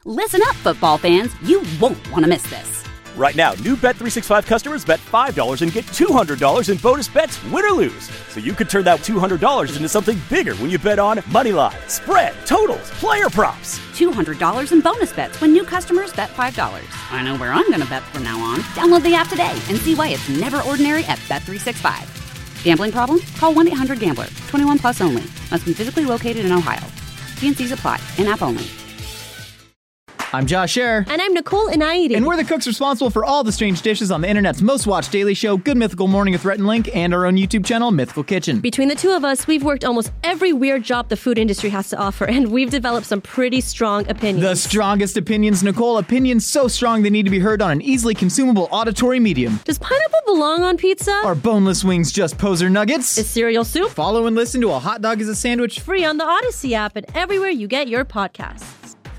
Listen up, football fans. You won't want to miss this. Right now, new Bet365 customers bet $5 and get $200 in bonus bets, win or lose. So you could turn that $200 into something bigger when you bet on moneyline, spread, totals, player props. $200 in bonus bets when new customers bet $5. I know where I'm going to bet from now on. Download the app today and see why it's never ordinary at Bet365. Gambling problem? Call 1-800-GAMBLER. 21 plus only. Must be physically located in Ohio. T&Cs apply. In-app only. I'm Josh Scherer. And I'm Nicole Inaidi. And we're the cooks responsible for all the strange dishes on the internet's most watched daily show, Good Mythical Morning with Rhett and Link, and our own YouTube channel, Mythical Kitchen. Between the two of us, we've worked almost every weird job the food industry has to offer, and we've developed some pretty strong opinions. The strongest opinions, Nicole. Opinions so strong they need to be heard on an easily consumable auditory medium. Does pineapple belong on pizza? Are boneless wings just poser nuggets? Is cereal soup? Follow and listen to A Hot Dog is a Sandwich. Free on the Odyssey app and everywhere you get your podcasts.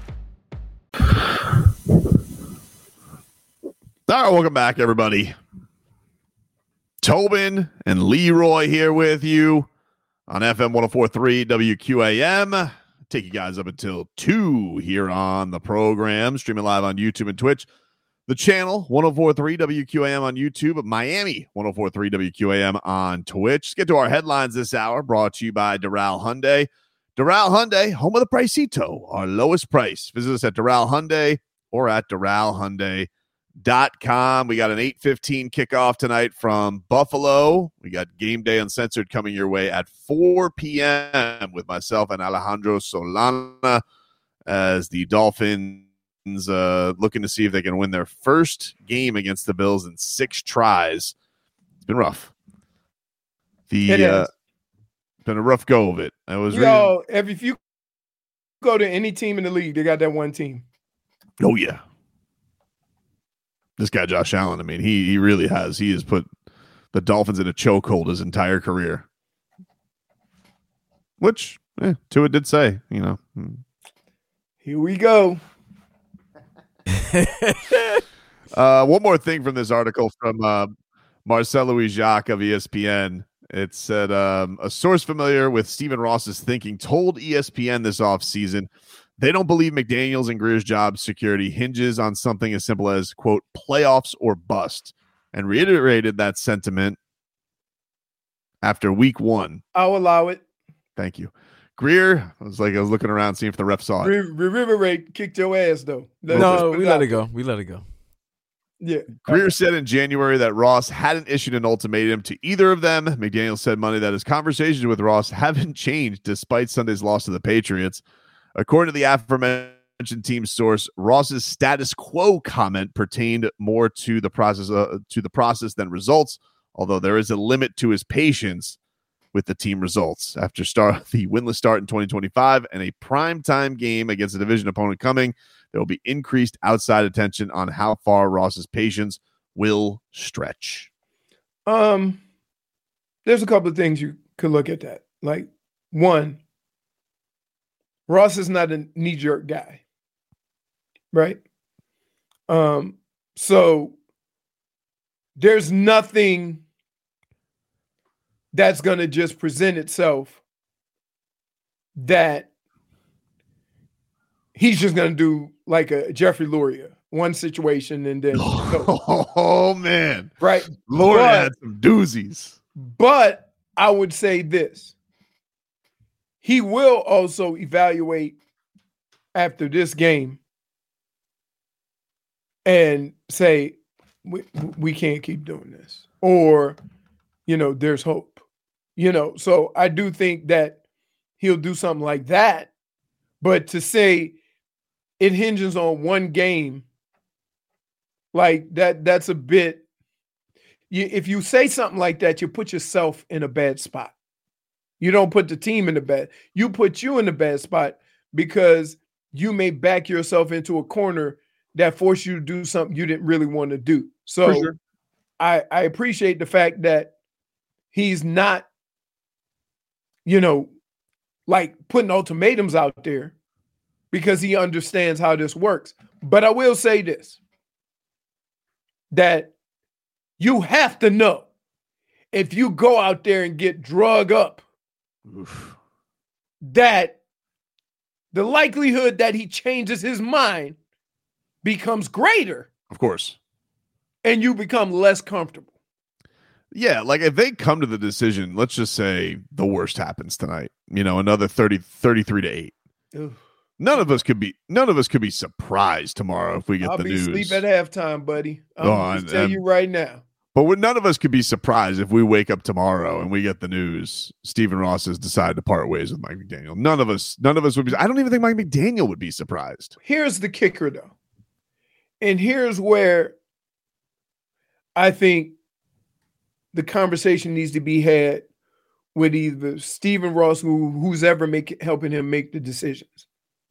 All right, welcome back, everybody. Tobin and Leroy here with you on FM 104.3 WQAM. Take you guys up until 2 here on the program, streaming live on YouTube and Twitch. The channel, 104.3 WQAM on YouTube, Miami, 104.3 WQAM on Twitch. Let's get to our headlines this hour, brought to you by Doral Hyundai. Doral Hyundai, home of the Pricito, our lowest price. Visit us at Doral Hyundai or at DoralHyundai.com. We got an 8:15 kickoff tonight from Buffalo. We got Game Day Uncensored coming your way at 4 p.m. with myself and Alejandro Solana as the Dolphins looking to see if they can win their first game against the Bills in 6 tries. It's been rough. Been a rough go of it. I was if you go to any team in the league, they got that one team. Oh yeah. This guy, Josh Allen, I mean, he really has. He has put the Dolphins in a chokehold his entire career. Which, Tua did say, Here we go. One more thing from this article from Marcel Louis Jacques of ESPN. It said, a source familiar with Stephen Ross's thinking told ESPN this offseason they don't believe McDaniels and Greer's job security hinges on something as simple as, quote, playoffs or bust, and reiterated that sentiment after week 1. I'll allow it. Thank you. Greer, I was looking around seeing if the ref saw it. River kicked your ass, though. No, we let it go. We let it go. Yeah. Greer said in January that Ross hadn't issued an ultimatum to either of them. McDaniels said Monday that his conversations with Ross haven't changed despite Sunday's loss to the Patriots. According to the aforementioned team source, Ross's status quo comment pertained more to the process than results, although there is a limit to his patience with the team results. After the winless start in 2025 and a primetime game against a division opponent coming, there will be increased outside attention on how far Ross's patience will stretch. There's a couple of things you could look at that. Like, one, Ross is not a knee-jerk guy, right? So there's nothing that's going to just present itself that he's just going to do like a Jeffrey Luria, one situation and then oh man, right? Luria had some doozies. But I would say this. He will also evaluate after this game and say, we can't keep doing this. Or, there's hope. So I do think that he'll do something like that. But to say it hinges on one game, like that's a bit, if you say something like that, you put yourself in a bad spot. You don't put the team in the bad. You put you in the bad spot because you may back yourself into a corner that forced you to do something you didn't really want to do. So sure. I appreciate the fact that he's not, like putting ultimatums out there because he understands how this works. But I will say this, that you have to know if you go out there and get drug up, oof, that the likelihood that he changes his mind becomes greater. Of course. And you become less comfortable. Yeah, like if they come to the decision, let's just say the worst happens tonight, another 33-8. Ugh. None of us could be surprised tomorrow if we get the news. I'll be asleep at halftime, buddy. I'm tell you right now. But none of us could be surprised if we wake up tomorrow and we get the news Stephen Ross has decided to part ways with Mike McDaniel. None of us would be. I don't even think Mike McDaniel would be surprised. Here's the kicker, though. And here's where I think the conversation needs to be had with either Stephen Ross, who's ever helping him make the decisions.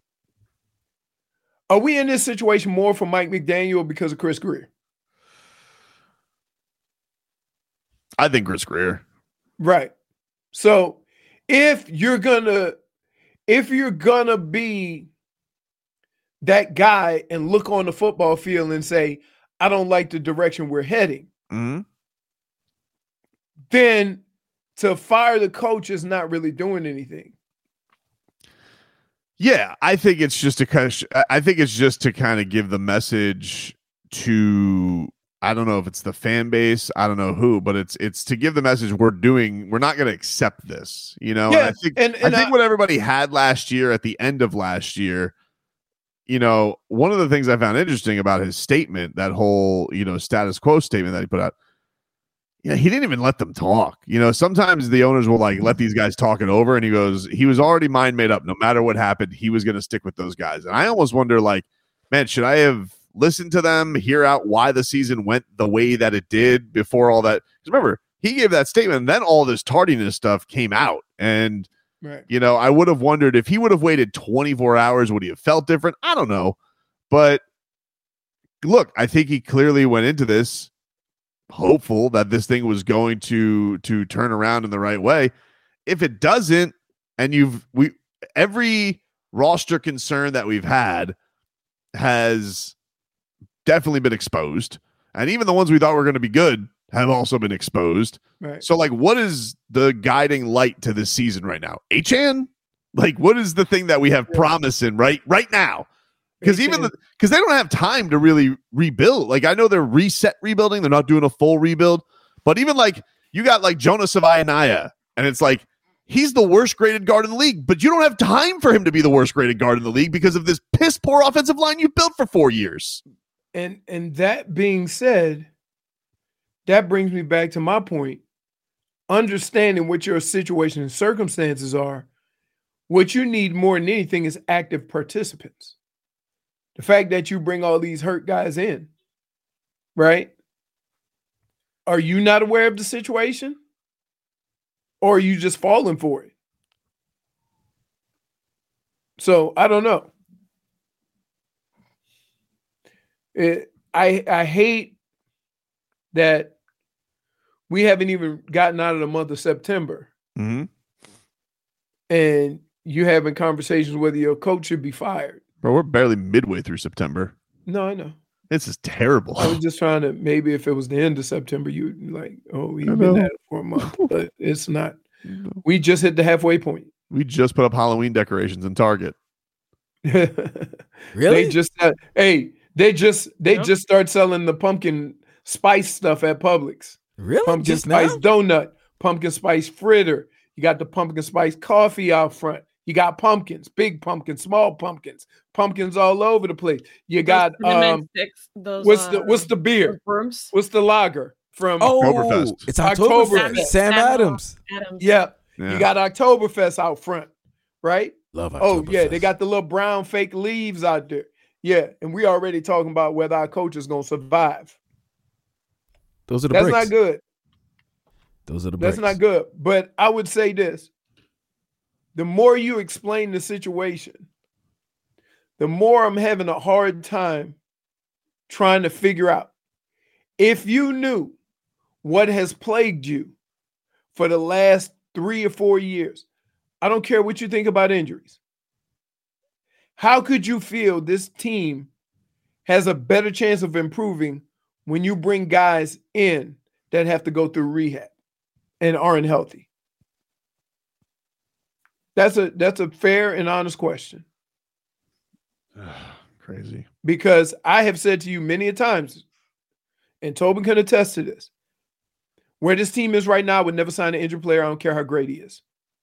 Are we in this situation more for Mike McDaniel or because of Chris Grier? I think Chris Grier. Right. So if you're gonna be that guy and look on the football field and say, I don't like the direction we're heading, then to fire the coach is not really doing anything. Yeah, I think it's just to kind of give the message to, I don't know if it's the fan base, I don't know who, but it's to give the message we're not going to accept this, Yeah, And I think what everybody had last year at the end of last year, one of the things I found interesting about his statement, that whole, status quo statement that he put out, he didn't even let them talk. Sometimes the owners will let these guys talk it over, and he was already mind made up. No matter what happened, he was going to stick with those guys. And I almost wonder, man, should I have listened to them, hear out why the season went the way that it did before all that? Because remember, he gave that statement, and then all this tardiness stuff came out. And, right. I would have wondered if he would have waited 24 hours, would he have felt different? I don't know. But look, I think he clearly went into this hopeful that this thing was going to turn around in the right way. If it doesn't, and every roster concern that we've had has definitely been exposed, and even the ones we thought were going to be good have also been exposed. Right. So what is the guiding light to this season right now? Achane? What is the thing that we have promise in right now? Because they don't have time to really rebuild. I know they're rebuilding. They're not doing a full rebuild. But even you got Jonas Savaianaya, and it's he's the worst graded guard in the league, but you don't have time for him to be the worst graded guard in the league because of this piss poor offensive line you built for 4 years. And that being said, that brings me back to my point. Understanding what your situation and circumstances are, what you need more than anything is active participants. The fact that you bring all these hurt guys in, right? Are you not aware of the situation? Or are you just falling for it? So I don't know. I hate that we haven't even gotten out of the month of September. Mm-hmm. And you having conversations whether your coach should be fired. Bro, we're barely midway through September. No, I know. This is terrible. I was just trying to, maybe if it was the end of September, you'd be he's been at it for a month. But it's not. We just hit the halfway point. We just put up Halloween decorations in Target. Really? They just start selling the pumpkin spice stuff at Publix. Really? Pumpkin Just spice now? donut, pumpkin spice fritter. You got the pumpkin spice coffee out front. You got pumpkins, big pumpkins, small pumpkins all over the place. You got sticks, those, what's the beer? Worms? What's the lager from Oktoberfest? It's Oktoberfest. Sam Adams. Yeah. You got Oktoberfest out front, right? Love Oktoberfest. Oh, yeah, they got the little brown fake leaves out there. Yeah, and we already talking about whether our coach is going to survive. Those are the That's bricks. not good. Those are the bricks. That's not good. But I would say this. The more you explain the situation, the more I'm having a hard time trying to figure out. If you knew what has plagued you for the last 3 or 4 years, I don't care what you think about injuries. How could you feel this team has a better chance of improving when you bring guys in that have to go through rehab and aren't healthy? That's a fair and honest question. Crazy. Because I have said to you many a times, and Tobin can attest to this, where this team is right now would never sign an injured player. I don't care how great he is.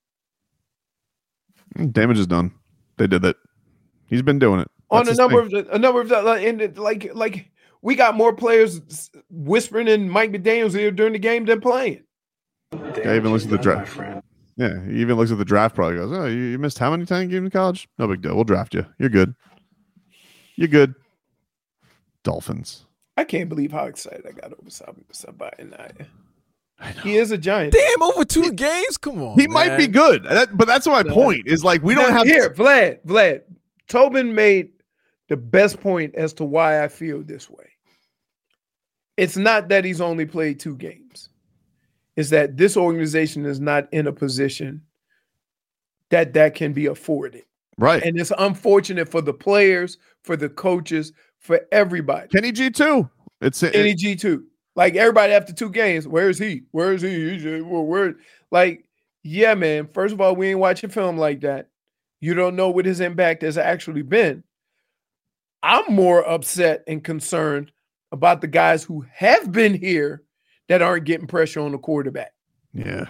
Damage is done. They did that. He's been doing it. On a number of like we got more players whispering in Mike McDaniel's ear during the game than playing. Yeah, even looks at the draft. Yeah, he even looks at the draft. Probably goes, "Oh, you missed how many times games in college? No big deal. We'll draft you. You're good. You're good." Dolphins. I can't believe how excited I got over somebody. I know. He is a giant. Damn, over 2 games? Come on. He might be good, but that's my point. Is like we don't have here. Vlad. Tobin made the best point as to why I feel this way. It's not that he's only played 2 games. It's that this organization is not in a position that can be afforded. Right. And it's unfortunate for the players, for the coaches, for everybody. Kenny G too. Kenny G too. Like everybody after 2 games, where is he? Where is he? Where? Like, yeah, man. First of all, we ain't watching film like that. You don't know what his impact has actually been. I'm more upset and concerned about the guys who have been here that aren't getting pressure on the quarterback. Yeah.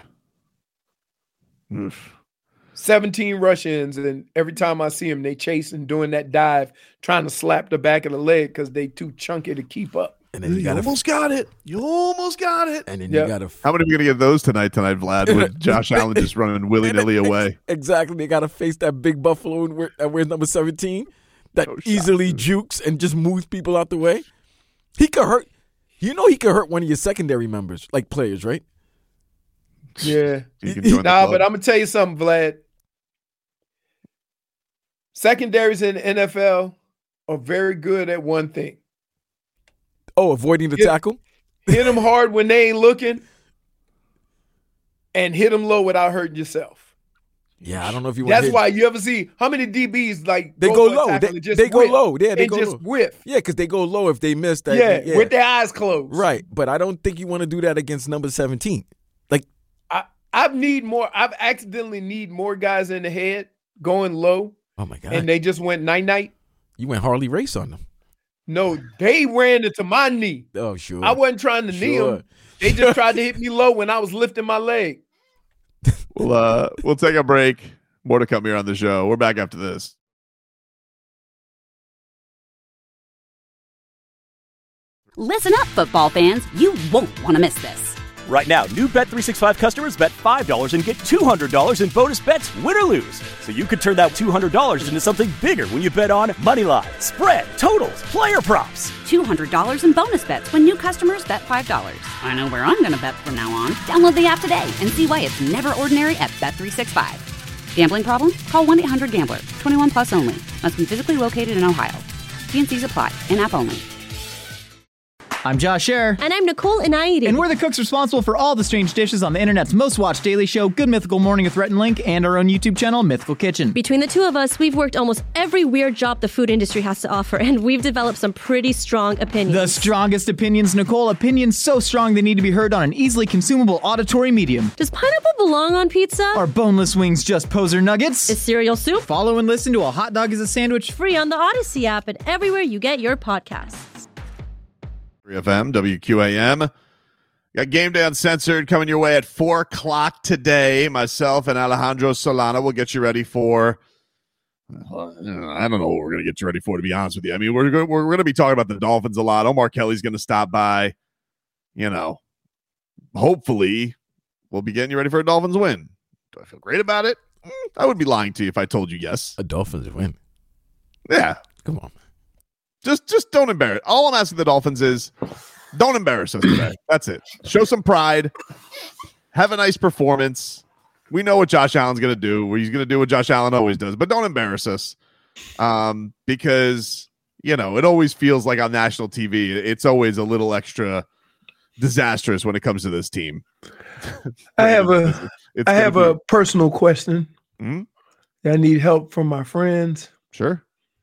Oof. 17 rush-ins, and every time I see them, they chasing, doing that dive, trying to slap the back of the leg because they too chunky to keep up. And then you almost got it. You almost got it. And then you got to. How many are we going to get those tonight, Vlad, with Josh Allen just running willy-nilly away? Exactly. They got to face that big Buffalo that wears number 17 that easily jukes and just moves people out the way. He could hurt. You know he could hurt one of your secondary members, like players, right? Yeah. But I'm going to tell you something, Vlad. Secondaries in the NFL are very good at one thing. Oh, avoiding the tackle? Hit them hard when they ain't looking and hit them low without hurting yourself. Yeah, I don't know if you want That's why you ever see how many DBs like they go low. They go low. Yeah, they go just low. Whiff. Yeah, because they go low if they miss that. Yeah, with their eyes closed. Right, but I don't think you want to do that against number 17. Like I've accidentally need more guys in the head going low. Oh my God. And they just went night. You went Harley race on them. No, they ran into my knee. Oh, sure. I wasn't trying to knee them. They just tried to hit me low when I was lifting my leg. We'll take a break. More to come here on the show. We're back after this. Listen up, football fans. You won't want to miss this. Right now, new Bet365 customers bet $5 and get $200 in bonus bets, win or lose. So you could turn that $200 into something bigger when you bet on moneyline, spread, totals, player props. $200 in bonus bets when new customers bet $5. I know where I'm going to bet from now on. Download the app today and see why it's never ordinary at Bet365. Gambling problem? Call 1-800-GAMBLER. 21 plus only. Must be physically located in Ohio. T&Cs apply. In-app only. I'm Josh Scherer. And I'm Nicole Inaidi. And we're the cooks responsible for all the strange dishes on the internet's most watched daily show, Good Mythical Morning with Rhett and Link, and our own YouTube channel, Mythical Kitchen. Between the two of us, we've worked almost every weird job the food industry has to offer, and we've developed some pretty strong opinions. The strongest opinions, Nicole. Opinions so strong they need to be heard on an easily consumable auditory medium. Does pineapple belong on pizza? Are boneless wings just poser nuggets? Is cereal soup? Follow and listen to A Hot Dog is a Sandwich. Free on the Odyssey app and everywhere you get your podcasts. 3FM, WQAM. Got Game Day Uncensored coming your way at 4 o'clock today. Myself and Alejandro Solana will get you ready for, I don't know what we're going to get you ready for, to be honest with you. I mean, we're going to be talking about the Dolphins a lot. Omar Kelly's going to stop by. You know, hopefully we'll be getting you ready for a Dolphins win. Do I feel great about it? I would be lying to you if I told you yes. A Dolphins win. Yeah. Come on. Just don't embarrass. All I'm asking the Dolphins is don't embarrass us today. That's it. Show some pride. Have a nice performance. We know what Josh Allen's going to do. He's going to do what Josh Allen always does, but don't embarrass us because, you know, it always feels like on national TV, it's always a little extra disastrous when it comes to this team. I have a personal question. Mm-hmm. I need help from my friends. Sure.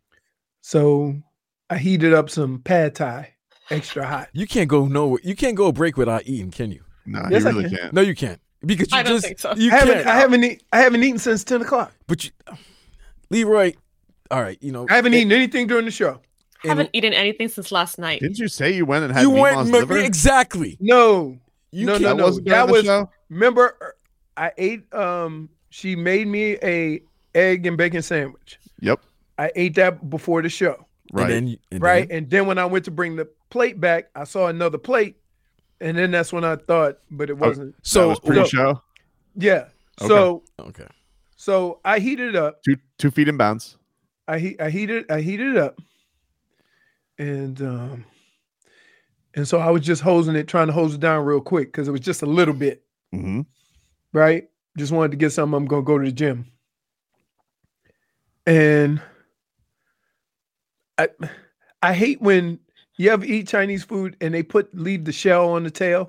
So I heated up some pad thai, extra hot. You can't go nowhere. You can't go a break without eating, can you? No, yes, you really can't. No, you can't. Because you I haven't eaten since 10 o'clock. But Leroy, all right, I haven't eaten anything during the show. Haven't eaten anything since last night. Didn't you say you went and had you Mima's went liver? exactly. No. No. That wasn't during the show? Remember, I ate. She made me a egg and bacon sandwich. Yep. I ate that before the show. Right. And then when I went to bring the plate back, I saw another plate, and then that's when I thought, but it wasn't. So that was pre-show. Yeah. Okay. So I heated it up. 2 feet in bounds. I heated it up, and so I was just trying to hose it down real quick because it was just a little bit. Mm-hmm. Right. Just wanted to get something. I'm gonna go to the gym, and I hate when you ever eat Chinese food and they leave the shell on the tail.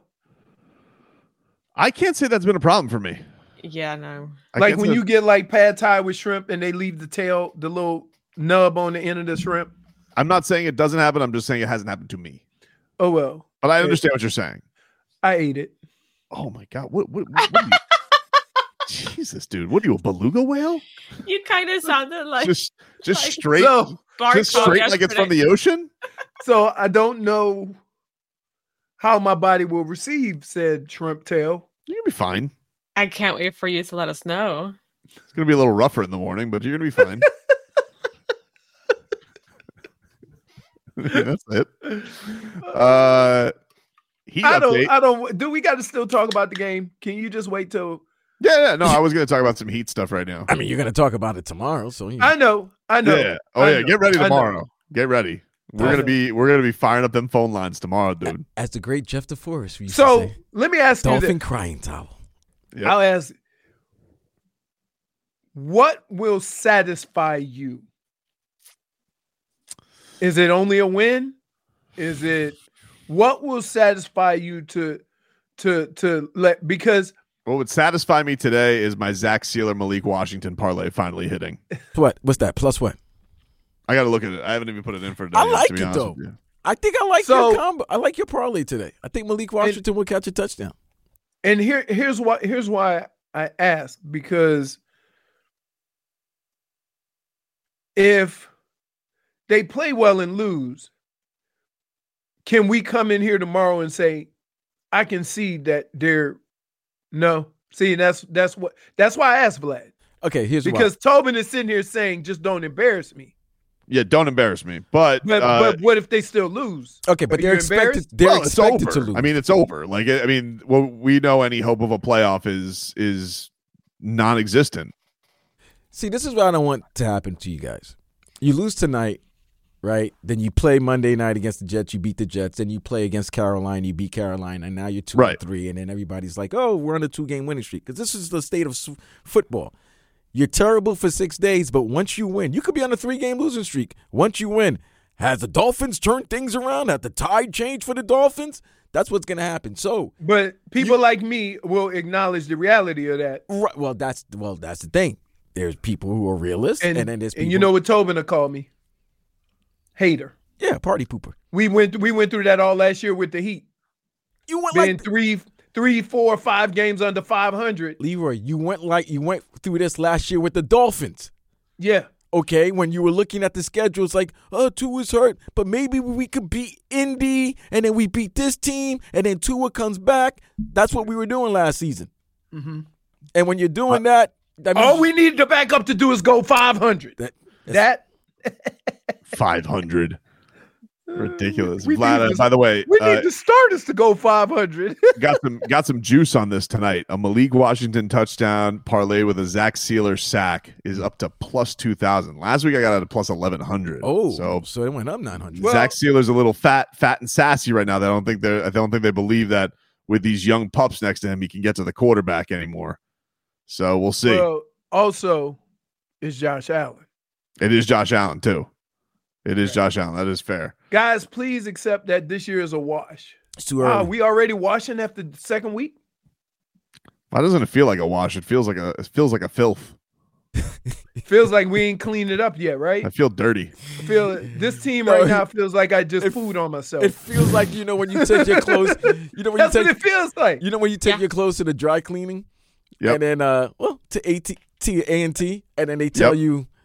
I can't say that's been a problem for me. Yeah, no. Like when you get like pad thai with shrimp and they leave the tail, the little nub on the end of the shrimp. I'm not saying it doesn't happen. I'm just saying it hasn't happened to me. Oh, well. But I understand what you're saying. I ate it. Oh, my God. What are you? Jesus, dude. What are you, a beluga whale? You kind of sounded like... Just like straight? Just straight like it's from the ocean? So I don't know how my body will receive said shrimp tail. You'll be fine. I can't wait for you to let us know. It's going to be a little rougher in the morning, but you're going to be fine. That's it. I don't. Do we got to still talk about the game? Can you just wait till? Yeah. No, I was going to talk about some Heat stuff right now. I mean, you're going to talk about it tomorrow, so I know. Yeah. Oh yeah. Get ready tomorrow. Get ready. We're gonna be firing up them phone lines tomorrow, dude. As the great Jeff DeForest used to So say, let me ask you dolphin this. crying towel. Yep. I'll ask. What will satisfy you? Is it only a win? Is it what will satisfy you to let, because what would satisfy me today is my Zach Sealer Malik Washington parlay finally hitting. What? What's that? Plus what? I got to look at it. I haven't even put it in for today. I like to be it honest though. with you. I think I like your combo. I like your parlay today. I think Malik Washington will catch a touchdown. And here's why I ask, because if they play well and lose, can we come in here tomorrow and say, I can see that they're no. See, that's why I asked Vlad. Okay, here's because Tobin is sitting here saying, just don't embarrass me. Yeah, don't embarrass me. But what if they still lose? Okay, but they're expected to lose. I mean, it's over. Like, I mean, well, we know any hope of a playoff is non-existent. See, this is what I don't want to happen to you guys. You lose tonight, right? Then you play Monday night against the Jets. You beat the Jets. Then you play against Carolina. You beat Carolina. And now you're 2-3. And then everybody's like, oh, we're on a 2-game winning streak. Because this is the state of football. You're terrible for 6 days, but once you win, you could be on a 3-game losing streak. Once you win, has the Dolphins turned things around? Has the tide changed for the Dolphins? That's what's going to happen. But people like me will acknowledge the reality of that. Right. Well, that's the thing. There's people who are realists, and then there's people. And you know what Tobin will call me? Hater. Yeah, party pooper. We went through that all last year with the Heat. You went like 3, 4, 5 games under 500. Leroy, you went through this last year with the Dolphins. Yeah. Okay, when you were looking at the schedule, it's like, oh, Tua's hurt, but maybe we could beat Indy, and then we beat this team, and then Tua comes back. That's what we were doing last season. Mm-hmm. And when you're doing that means all we need to back up to do is go 500. That 500. Ridiculous. Vlad, by the way, we need the starters to go 500. got some juice on this tonight. A Malik Washington touchdown parlay with a Zach Sealer sack is up to plus 2,000. Last week I got it at plus 1,100. Oh, so it went up 900. Well, Zach Sealer's a little fat and sassy right now. I don't think they believe that with these young pups next to him he can get to the quarterback anymore. So we'll see. Well, also, it's Josh Allen. It is Josh Allen too. It is Josh Allen. That is fair. Guys, please accept that this year is a wash. It's too early. We already washing after the second week? Why doesn't it feel like a wash? It feels like a filth. Feels like we ain't cleaned it up yet, right? I feel dirty. This team right now feels like I just pooed on myself. It feels like, when you take your clothes. That's what it feels like. You know when you take your clothes to the dry cleaning? Yep. And then, to A&T, and then they tell you,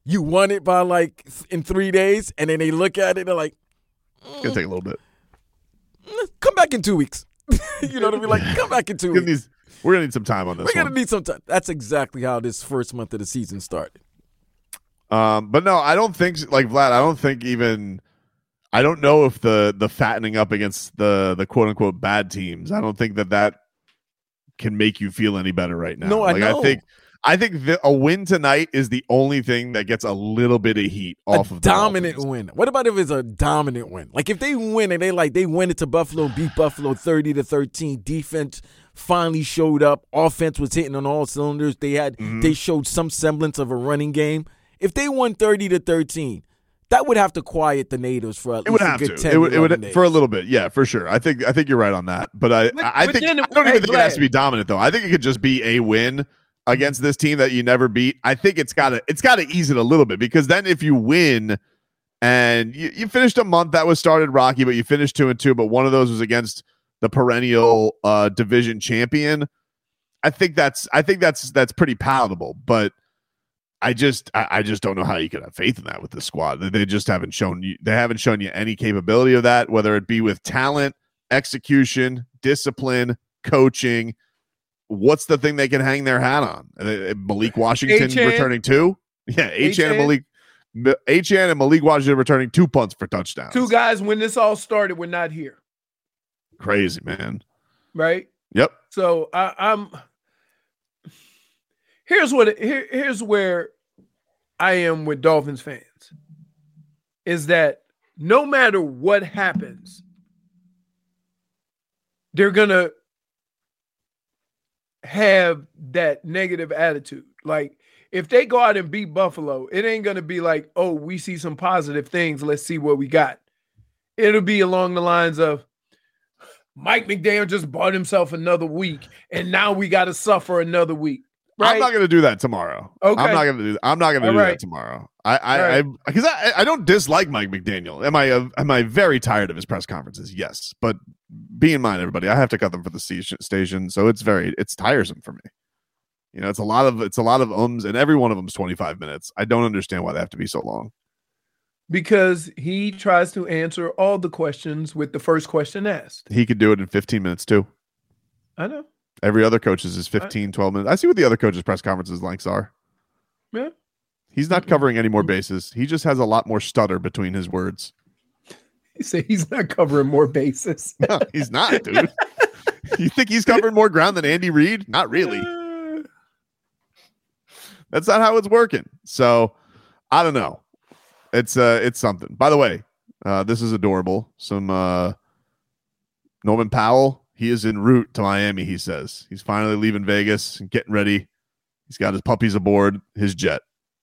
you won it by like in 3 days, and then they look at it, they're like, It's gonna take a little bit. come back in 2 weeks. You know what I mean? Like, come back in 2 weeks. We're gonna need some time on this. We're gonna need some time. That's exactly how this first month of the season started. But no, I don't think like Vlad. I don't think even. I don't know if the fattening up against the quote unquote bad teams. I don't think that can make you feel any better right now. No, I know. I think a win tonight is the only thing that gets a little bit of heat off of the dominant Dolphins. win. What about if it's a dominant win? Like if they win and they win it to Buffalo, beat Buffalo 30-13. Defense finally showed up. Offense was hitting on all cylinders. They showed some semblance of a running game. If they won 30-13, that would have to quiet the natives for at least a good 10 It would days. for a little bit. Yeah, for sure. I think you're right on that. But I don't even think it has to be dominant though. I think it could just be a win against this team that you never beat. I think it's gotta ease it a little bit, because then if you win and you finished a month that was started rocky, but you finished 2-2, but one of those was against the perennial division champion. I think that's pretty palatable, but I just don't know how you could have faith in that with the squad. They just haven't shown you any capability of that, whether it be with talent, execution, discipline, coaching. What's the thing they can hang their hat on? Malik Washington returning 2? Yeah, Achane and Malik Washington returning 2 punts for touchdowns. 2 guys when this all started were not here. Crazy, man. Right? Yep. So I'm here's where I am with Dolphins fans, is that no matter what happens, they're gonna have that negative attitude. Like if they go out and beat Buffalo, it ain't gonna be like, oh, we see some positive things, let's see what we got. It'll be along the lines of, Mike McDaniel just bought himself another week, and now we got to suffer another week. Right? I'm not going to do that tomorrow. Okay. I'm not going to do that tomorrow. Because I don't dislike Mike McDaniel. Am I very tired of his press conferences? Yes, but be in mind, everybody, I have to cut them for the station, so it's tiresome for me. You know, it's a lot of ums, and every one of them is 25 minutes. I don't understand why they have to be so long. Because he tries to answer all the questions with the first question asked. He could do it in 15 minutes too. I know. Every other coach's is 15, 12 minutes. I see what the other coaches' press conferences lengths are. Yeah. He's not covering any more bases. He just has a lot more stutter between his words. You say he's not covering more bases. No, he's not, dude. You think he's covering more ground than Andy Reid? Not really. That's not how it's working. So, I don't know. It's something. By the way, this is adorable. Some Norman Powell, he is en route to Miami, he says. He's finally leaving Vegas and getting ready. He's got his puppies aboard his jet.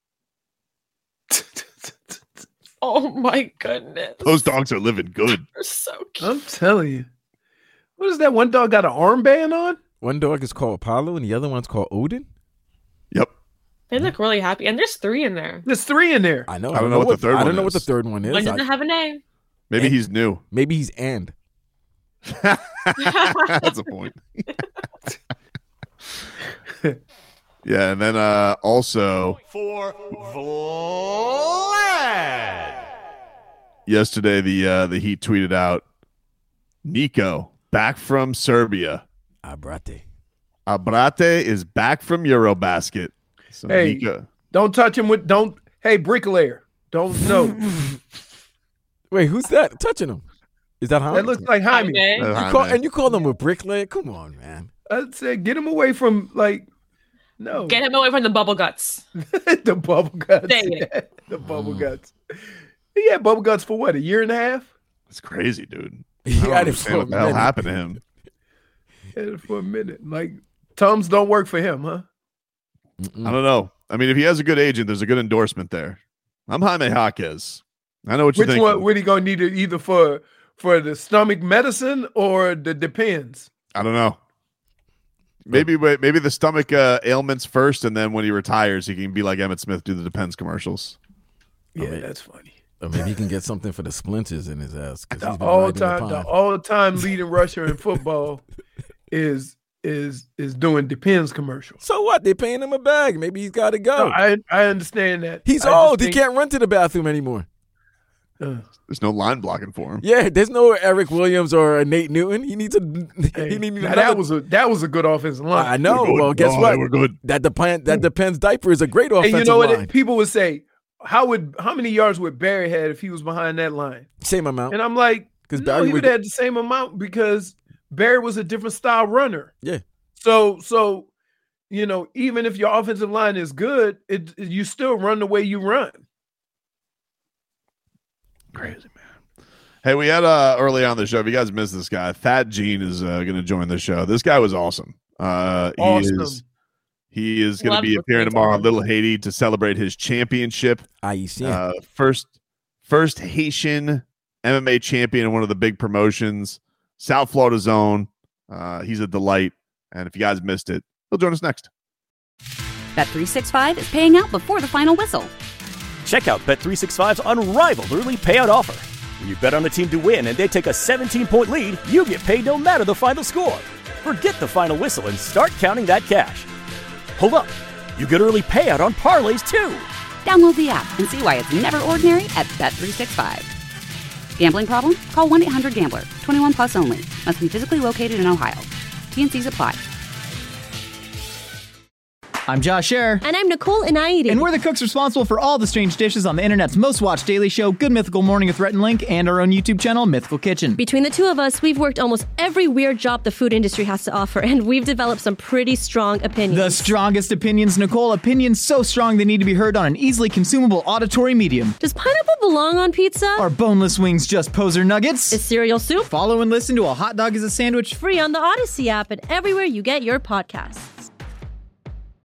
Oh my goodness. Those dogs are living good. They're so cute. I'm telling you. What is that? One dog got an armband on? One dog is called Apollo and the other one's called Odin? Yep. They look really happy. And there's 3 in there. There's 3 in there. I know. I don't know what the third I don't one know what is. the third one is. One doesn't have a name. Maybe he's new. Maybe he's and. That's a point. Yeah, and then also For Vlad. yesterday the Heat tweeted out Nico back from Serbia. Abrate is back from Eurobasket. So Hey, Nico, don't touch him with, hey, bricklayer. Don't know. Wait, who's that touching him? Is that Jaime? That looks like Jaime. Jaime. You call them a bricklayer? Come on, man. I said, get him away from, no. Get him away from the bubble guts. The bubble guts. Dang it. Yeah, the bubble guts. He had bubble guts for what, a year and a half? it's crazy, dude. He I don't had it understand for a what the hell minute. happened to him. He had it for a minute. Tums don't work for him, huh? I don't know. I mean, if he has a good agent, there's a good endorsement there. I'm Jaime Jaquez. I know what you Which think. one? What he gonna need it either for the stomach medicine or the depends? I don't know. Maybe the stomach ailments first, and then when he retires, he can be like Emmitt Smith, do the Depends commercials. Yeah, that's funny. Or maybe he can get something for the splinters in his ass. 'Cause he's The been riding the all-time pond. all-time leading rusher in football is is doing Depends commercials. So what? They're paying him a bag. Maybe he's got to go. No, I understand that. He's I just old. He think- can't run to the bathroom anymore. There's no line blocking for him. Yeah, there's no Eric Williams or Nate Newton. He needs a. Hey, he needs now that was a good offensive line. I know. We're good. Well, guess Oh, what? we're good. That Depends diaper is a great offensive And you know what? line. People would say, how many yards would Barry had if he was behind that line? Same amount. And I'm like, 'Cause no, Barry he would- would have had the same amount because Barry was a different style runner. Yeah. So even if your offensive line is good, you still run the way you run. Crazy, man. Hey, we had early on the show, if you guys missed this guy, Fat Gene is going to join the show. This guy was awesome. He is going to Love be listening appearing to tomorrow him. on Little Haiti to celebrate his championship. First Haitian MMA champion in one of the big promotions, South Florida Zone. He's a delight. And if you guys missed it, he'll join us next. Bet365 is paying out before the final whistle. Check out Bet365's unrivaled early payout offer. When you bet on a team to win and they take a 17-point lead, you get paid no matter the final score. Forget the final whistle and start counting that cash. Hold up. You get early payout on parlays, too. Download the app and see why it's never ordinary at Bet365. Gambling problem? Call 1-800-GAMBLER. 21 plus only. Must be physically located in Ohio. T&Cs apply. I'm Josh Scherer. And I'm Nicole Inaidi. And we're the cooks responsible for all the strange dishes on the internet's most watched daily show, Good Mythical Morning with Rhett and Link, and our own YouTube channel, Mythical Kitchen. Between the two of us, we've worked almost every weird job the food industry has to offer, and we've developed some pretty strong opinions. The strongest opinions, Nicole. Opinions so strong they need to be heard on an easily consumable auditory medium. Does pineapple belong on pizza? Are boneless wings just poser nuggets? Is cereal soup? Follow and listen to A Hot Dog is a Sandwich. Free on the Odyssey app and everywhere you get your podcasts.